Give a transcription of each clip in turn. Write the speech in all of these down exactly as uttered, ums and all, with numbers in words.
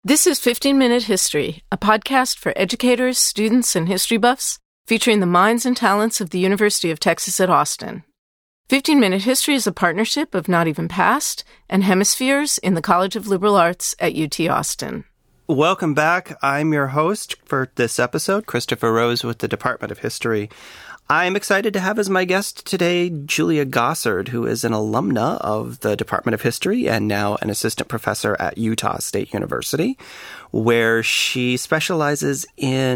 This is fifteen minute History, a podcast for educators, students, and history buffs, featuring the minds and talents of the University of Texas at Austin. fifteen minute History is a partnership of Not Even Past and Hemispheres in the College of Liberal Arts at U T Austin. Welcome back. I'm your host for this episode, Christopher Rose with the Department of History. I'm excited to have as my guest today Julia Gossard, who is an alumna of the Department of History and now an assistant professor at Utah State University, where she specializes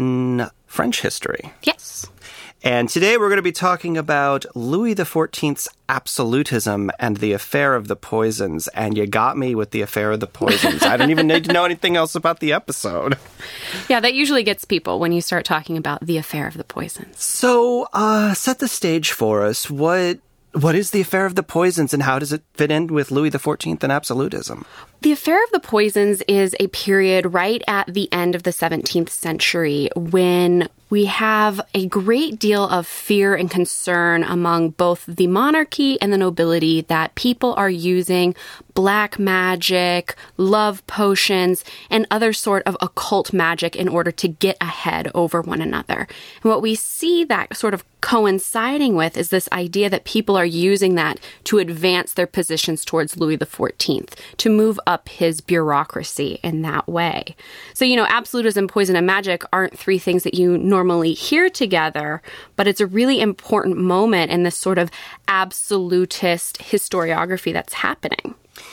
in French history. Yes. And today we're going to be talking about Louis the fourteenth's absolutism and the affair of the poisons. And you got me with the affair of the poisons. I don't even need to know anything else about the episode. Yeah, that usually gets people when you start talking about the affair of the poisons. So, uh, set the stage for us. What What is the affair of the poisons and how does it fit in with Louis the fourteenth and absolutism? The Affair of the Poisons is a period right at the end of the seventeenth century when we have a great deal of fear and concern among both the monarchy and the nobility that people are using black magic, love potions, and other sort of occult magic in order to get ahead over one another. And what we see that sort of coinciding with is this idea that people are using that to advance their positions towards Louis the fourteenth, to move up his bureaucracy in that way. So, you know, absolutism, poison, and magic aren't three things that you normally hear together, but it's a really important moment in this sort of absolutist historiography that's happening.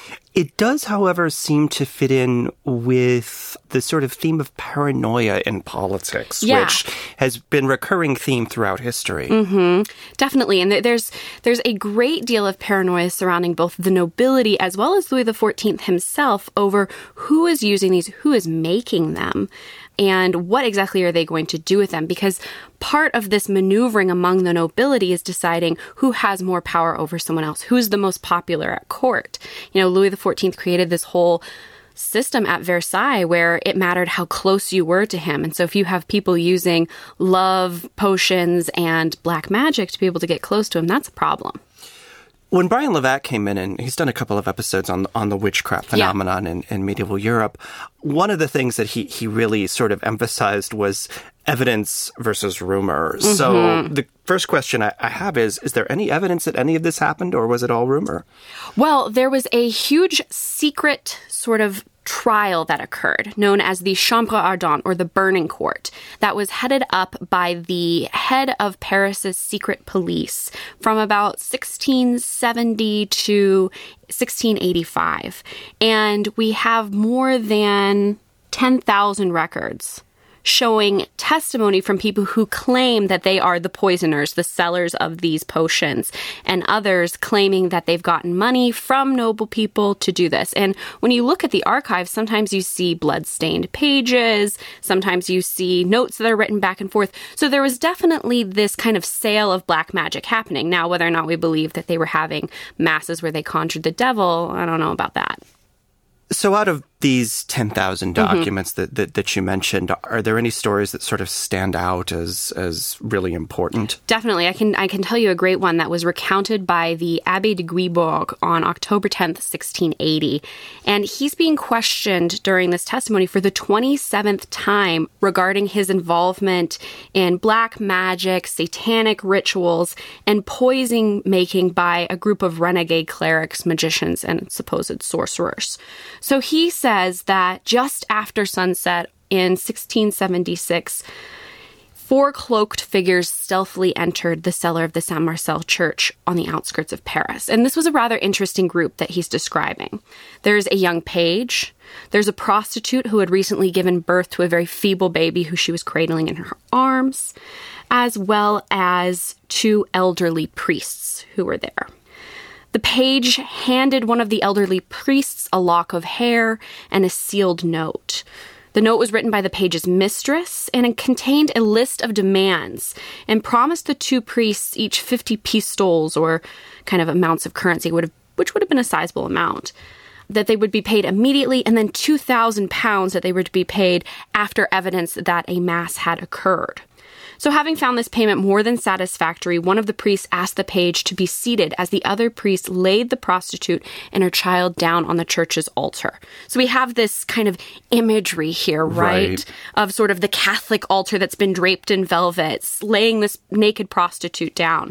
It does, however, seem to fit in with the sort of theme of paranoia in politics, yeah. which has been a recurring theme throughout history. Mm-hmm. Definitely. And there's there's a great deal of paranoia surrounding both the nobility as well as Louis the fourteenth himself over who is using these, who is making them, and what exactly are they going to do with them? Because part of this maneuvering among the nobility is deciding who has more power over someone else, who's the most popular at court. You know, Louis the fourteenth created this whole system at Versailles where it mattered how close you were to him. And so if you have people using love potions and black magic to be able to get close to him, that's a problem. When Brian Lavac came in, and he's done a couple of episodes on on the witchcraft phenomenon yeah. in, in medieval Europe, one of the things that he, he really sort of emphasized was evidence versus rumor. Mm-hmm. So the first question I, I have is, is there any evidence that any of this happened, or was it all rumor? Well, there was a huge secret sort of trial that occurred, known as the Chambre Ardente, or the Burning Court, that was headed up by the head of Paris's secret police from about sixteen seventy to sixteen eighty-five. And we have more than ten thousand records showing testimony from people who claim that they are the poisoners, the sellers of these potions, and others claiming that they've gotten money from noble people to do this. And when you look at the archives, sometimes you see blood-stained pages, sometimes you see notes that are written back and forth. So there was definitely this kind of sale of black magic happening. Now, whether or not we believe that they were having masses where they conjured the devil, I don't know about that. So out of these ten thousand documents mm-hmm. that, that that you mentioned, are there any stories that sort of stand out as as really important? Definitely. I can I can tell you a great one that was recounted by the Abbé de Guibourg on October tenth, sixteen eighty. And he's being questioned during this testimony for the twenty-seventh time regarding his involvement in black magic, satanic rituals, and poison making by a group of renegade clerics, magicians, and supposed sorcerers. So he says that just after sunset in sixteen seventy-six, four cloaked figures stealthily entered the cellar of the Saint Marcel Church on the outskirts of Paris. And this was a rather interesting group that he's describing. There's a young page. There's a prostitute who had recently given birth to a very feeble baby who she was cradling in her arms, as well as two elderly priests who were there. The page handed one of the elderly priests a lock of hair and a sealed note. The note was written by the page's mistress, and it contained a list of demands and promised the two priests each fifty pistoles, or kind of amounts of currency, would have, which would have been a sizable amount, that they would be paid immediately, and then two thousand pounds that they were to be paid after evidence that a mass had occurred. So having found this payment more than satisfactory, one of the priests asked the page to be seated as the other priest laid the prostitute and her child down on the church's altar. So we have this kind of imagery here, right? right? Of sort of the Catholic altar that's been draped in velvet, laying this naked prostitute down.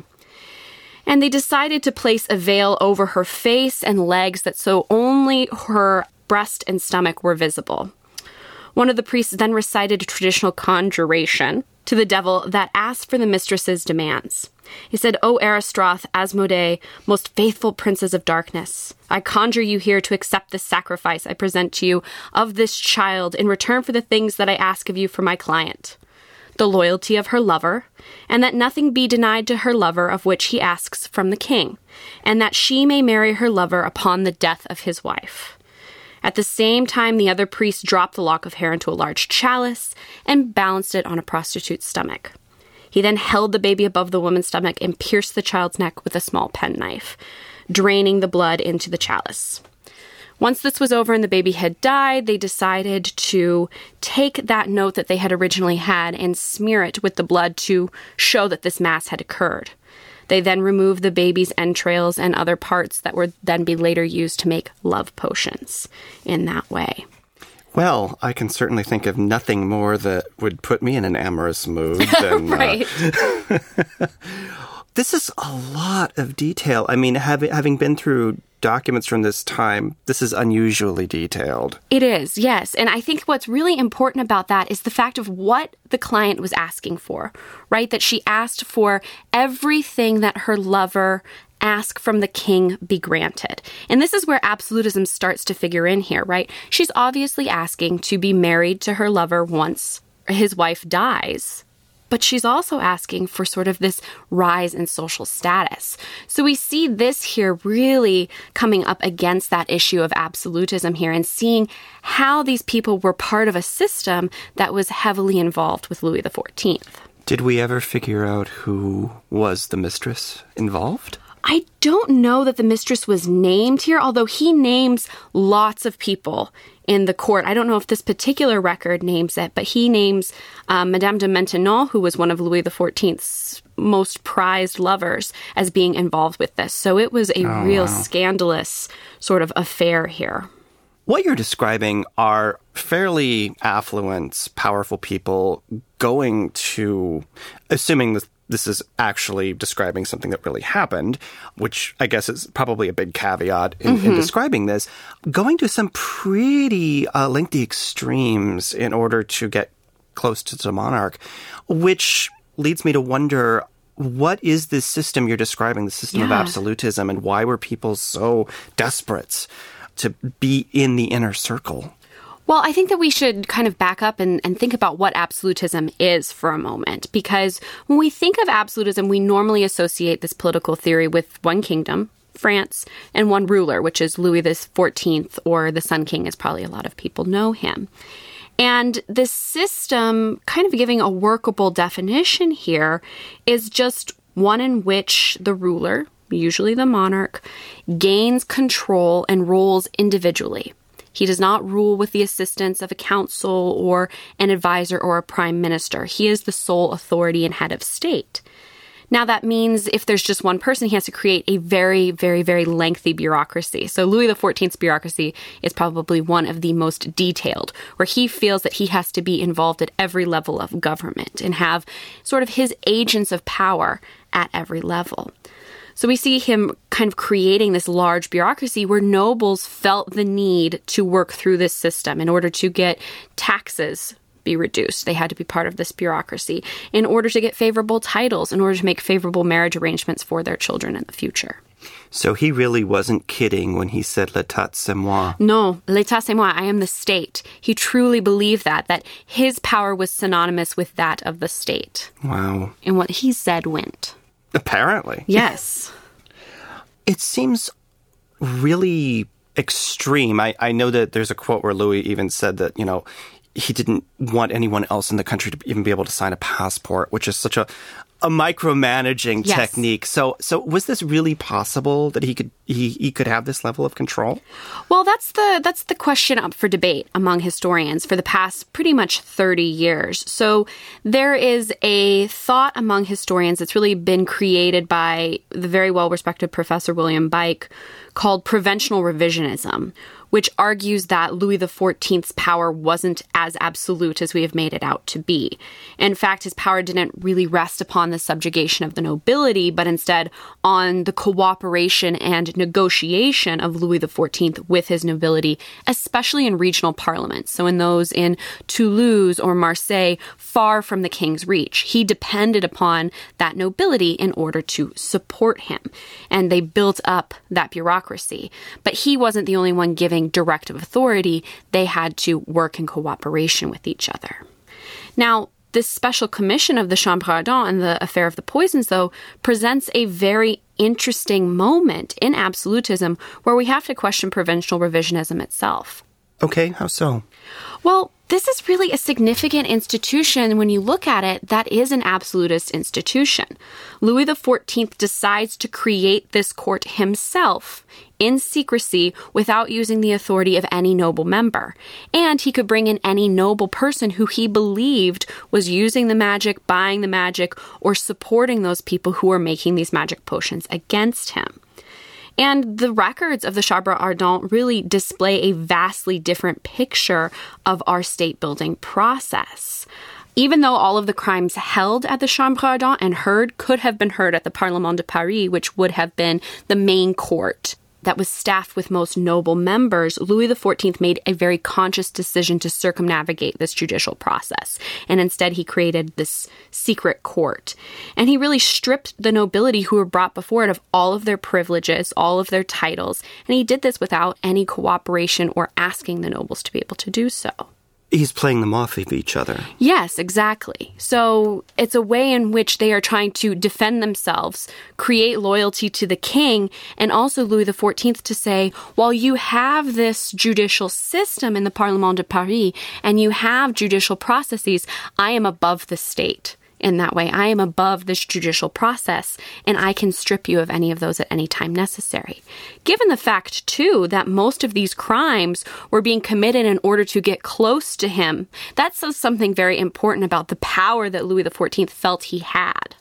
And they decided to place a veil over her face and legs that so only her breast and stomach were visible. One of the priests then recited a traditional conjuration to the devil that asked for the mistress's demands. He said, "O Aristroth, Asmodee, most faithful princes of darkness, I conjure you here to accept this sacrifice I present to you of this child in return for the things that I ask of you for my client. The loyalty of her lover, and that nothing be denied to her lover of which he asks from the king, and that she may marry her lover upon the death of his wife." At the same time, the other priest dropped the lock of hair into a large chalice and balanced it on a prostitute's stomach. He then held the baby above the woman's stomach and pierced the child's neck with a small penknife, draining the blood into the chalice. Once this was over and the baby had died, they decided to take that note that they had originally had and smear it with the blood to show that this mass had occurred. They then removed the baby's entrails and other parts that would then be later used to make love potions in that way. Well, I can certainly think of nothing more that would put me in an amorous mood than... right. Uh, this is a lot of detail. I mean, having having been through documents from this time, this is unusually detailed. It is, yes. And I think what's really important about that is the fact of what the client was asking for, right? That she asked for everything that her lover asked from the king be granted. And this is where absolutism starts to figure in here, right? She's obviously asking to be married to her lover once his wife dies. But she's also asking for sort of this rise in social status. So we see this here really coming up against that issue of absolutism here and seeing how these people were part of a system that was heavily involved with Louis the fourteenth. Did we ever figure out who was the mistress involved? I don't know that the mistress was named here, although he names lots of people in the court. I don't know if this particular record names it, but he names um, Madame de Maintenon, who was one of Louis the fourteenth's most prized lovers, as being involved with this. So it was a oh, real wow. scandalous sort of affair here. What you're describing are fairly affluent, powerful people going to, assuming this This is actually describing something that really happened, which I guess is probably a big caveat in, mm-hmm. in describing this, going to some pretty uh, lengthy extremes in order to get close to the monarch, which leads me to wonder, what is this system you're describing, the system yeah. of absolutism, and why were people so desperate to be in the inner circle? Well, I think that we should kind of back up and, and think about what absolutism is for a moment, because when we think of absolutism, we normally associate this political theory with one kingdom, France, and one ruler, which is Louis the fourteenth, or the Sun King, as probably a lot of people know him. And this system, kind of giving a workable definition here, is just one in which the ruler, usually the monarch, gains control and rules individually. He does not rule with the assistance of a council or an advisor or a prime minister. He is the sole authority and head of state. Now, that means if there's just one person, he has to create a very, very, very lengthy bureaucracy. So Louis the fourteenth's bureaucracy is probably one of the most detailed, where he feels that he has to be involved at every level of government and have sort of his agents of power at every level. So we see him kind of creating this large bureaucracy where nobles felt the need to work through this system in order to get taxes be reduced. They had to be part of this bureaucracy in order to get favorable titles, in order to make favorable marriage arrangements for their children in the future. So he really wasn't kidding when he said, "L'état c'est moi." No, l'état c'est moi, I am the state. He truly believed that, that his power was synonymous with that of the state. Wow. And what he said went. Apparently. Yes. It seems really extreme. I, I know that there's a quote where Louis even said that, you know, he didn't want anyone else in the country to even be able to sign a passport, which is such a, a micromanaging yes. technique. So, so was this really possible that he could he, he could have this level of control? Well, that's the that's the question up for debate among historians for the past pretty much thirty years. So there is a thought among historians that's really been created by the very well-respected Professor William Bike called preventional revisionism, which argues that Louis the fourteenth's power wasn't as absolute as we have made it out to be. In fact, his power didn't really rest upon the subjugation of the nobility, but instead on the cooperation and negotiation of Louis the fourteenth with his nobility, especially in regional parliaments. So in those in Toulouse or Marseille, far from the king's reach. He depended upon that nobility in order to support him. And they built up that bureaucracy. But he wasn't the only one giving directive authority. They had to work in cooperation with each other. Now, this special commission of the Chambre Ardente and the affair of the poisons, though, presents a very interesting moment in absolutism where we have to question provincial revisionism itself. Okay, how so? Well, this is really a significant institution when you look at it that is an absolutist institution. Louis the fourteenth decides to create this court himself in secrecy without using the authority of any noble member. And he could bring in any noble person who he believed was using the magic, buying the magic, or supporting those people who were making these magic potions against him. And the records of the Chambre Ardente really display a vastly different picture of our state-building process. Even though all of the crimes held at the Chambre Ardente and heard could have been heard at the Parlement de Paris, which would have been the main court that was staffed with most noble members, Louis the fourteenth made a very conscious decision to circumnavigate this judicial process. And instead, he created this secret court. And he really stripped the nobility who were brought before it of all of their privileges, all of their titles. And he did this without any cooperation or asking the nobles to be able to do so. He's playing them off of each other. Yes, exactly. So it's a way in which they are trying to defend themselves, create loyalty to the king, and also Louis the fourteenth to say, while you have this judicial system in the Parlement de Paris and you have judicial processes, I am above the state. In that way, I am above this judicial process, and I can strip you of any of those at any time necessary. Given the fact, too, that most of these crimes were being committed in order to get close to him, that says something very important about the power that Louis the fourteenth felt he had.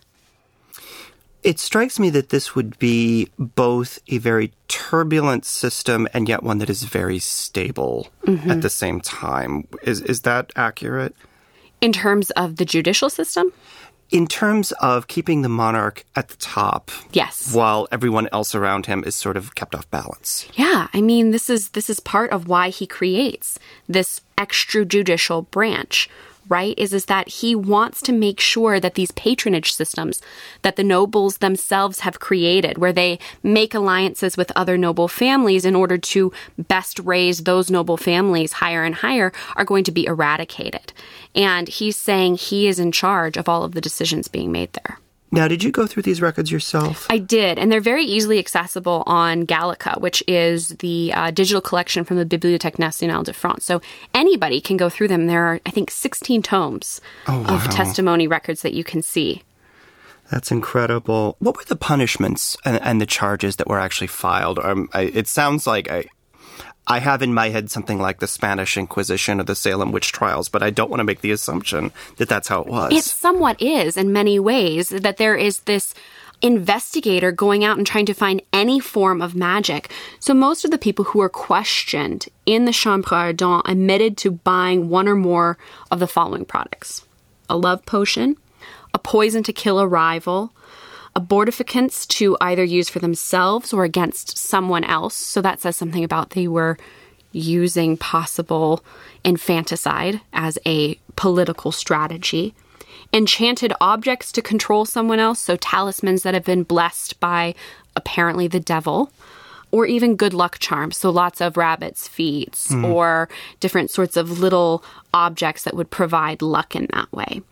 It strikes me that this would be both a very turbulent system and yet one that is very stable mm-hmm. at the same time. Is is that accurate? In terms of the judicial system? In terms of keeping the monarch at the top. Yes. While everyone else around him is sort of kept off balance. Yeah, I mean, this is this is part of why he creates this extrajudicial branch, right? Is, is that he wants to make sure that these patronage systems that the nobles themselves have created, where they make alliances with other noble families in order to best raise those noble families higher and higher, are going to be eradicated. And he's saying he is in charge of all of the decisions being made there. Now, did you go through these records yourself? I did, and they're very easily accessible on Gallica, which is the uh, digital collection from the Bibliothèque Nationale de France. So anybody can go through them. There are, I think, sixteen tomes oh, wow. of testimony records that you can see. That's incredible. What were the punishments and, and the charges that were actually filed? Um, I, it sounds like I... I have in my head something like the Spanish Inquisition or the Salem witch trials, but I don't want to make the assumption that that's how it was. It somewhat is in many ways, that there is this investigator going out and trying to find any form of magic. So most of the people who were questioned in the Chambre Ardente admitted to buying one or more of the following products: a love potion, a poison to kill a rival, abortificants to either use for themselves or against someone else. So that says something about they were using possible infanticide as a political strategy. Enchanted objects to control someone else, so talismans that have been blessed by apparently the devil. Or even good luck charms, so lots of rabbits' feet mm. or different sorts of little objects that would provide luck in that way.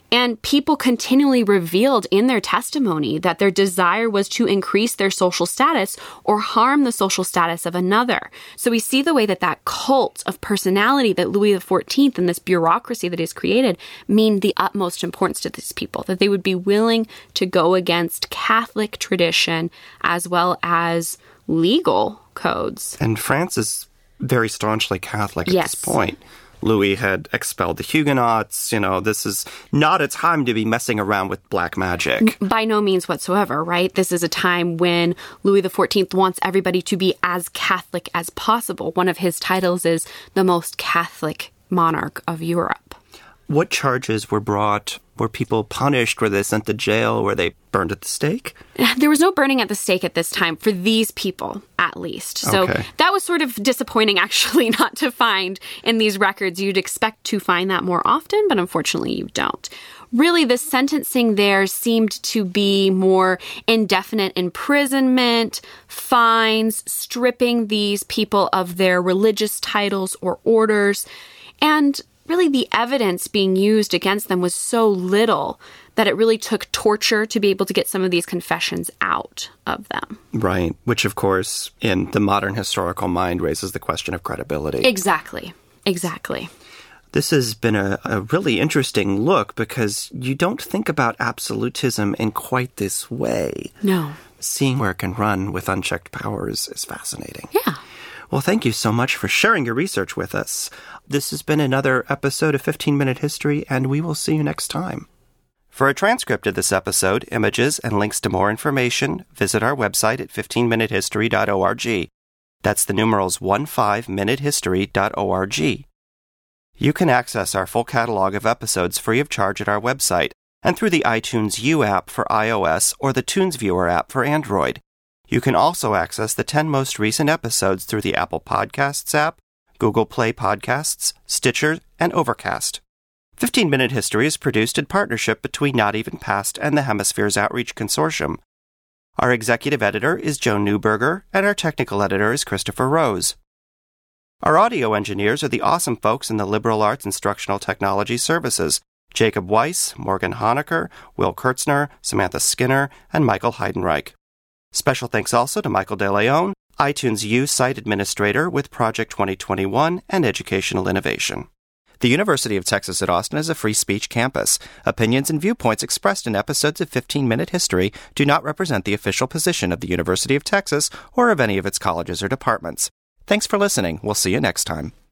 And people continually revealed in their testimony that their desire was to increase their social status or harm the social status of another. So we see the way that that cult of personality that Louis the fourteenth and this bureaucracy that is created mean the utmost importance to these people, that they would be willing to go against Catholic tradition as well as legal codes. And France is very staunchly Catholic at yes. this point. Louis had expelled the Huguenots. You know, this is not a time to be messing around with black magic. By no means whatsoever, right? This is a time when Louis the fourteenth wants everybody to be as Catholic as possible. One of his titles is the most Catholic monarch of Europe. What charges were brought? Were people punished? Were they sent to jail? Were they burned at the stake? There was no burning at the stake at this time, for these people, at least. So okay. that was sort of disappointing, actually, not to find in these records. You'd expect to find that more often, but unfortunately you don't. Really, the sentencing there seemed to be more indefinite imprisonment, fines, stripping these people of their religious titles or orders, and really the evidence being used against them was so little that it really took torture to be able to get some of these confessions out of them. Right, which of course, in the modern historical mind, raises the question of credibility. Exactly, exactly. This has been a, a really interesting look because you don't think about absolutism in quite this way. No. Seeing where it can run with unchecked powers is fascinating. Yeah. Well, thank you so much for sharing your research with us. This has been another episode of fifteen minute History, and we will see you next time. For a transcript of this episode, images, and links to more information, visit our website at fifteen minute history dot org. That's the numerals fifteen minute history dot org. You can access our full catalog of episodes free of charge at our website and through the iTunes U app for iOS or the TunesViewer app for Android. You can also access the ten most recent episodes through the Apple Podcasts app, Google Play Podcasts, Stitcher, and Overcast. fifteen minute History is produced in partnership between Not Even Past and the Hemispheres Outreach Consortium. Our executive editor is Joan Newberger, and our technical editor is Christopher Rose. Our audio engineers are the awesome folks in the Liberal Arts Instructional Technology Services, Jacob Weiss, Morgan Honecker, Will Kurtzner, Samantha Skinner, and Michael Heidenreich. Special thanks also to Michael De Leon, iTunes U Site Administrator with Project twenty twenty-one and Educational Innovation. The University of Texas at Austin is a free speech campus. Opinions and viewpoints expressed in episodes of fifteen minute History do not represent the official position of the University of Texas or of any of its colleges or departments. Thanks for listening. We'll see you next time.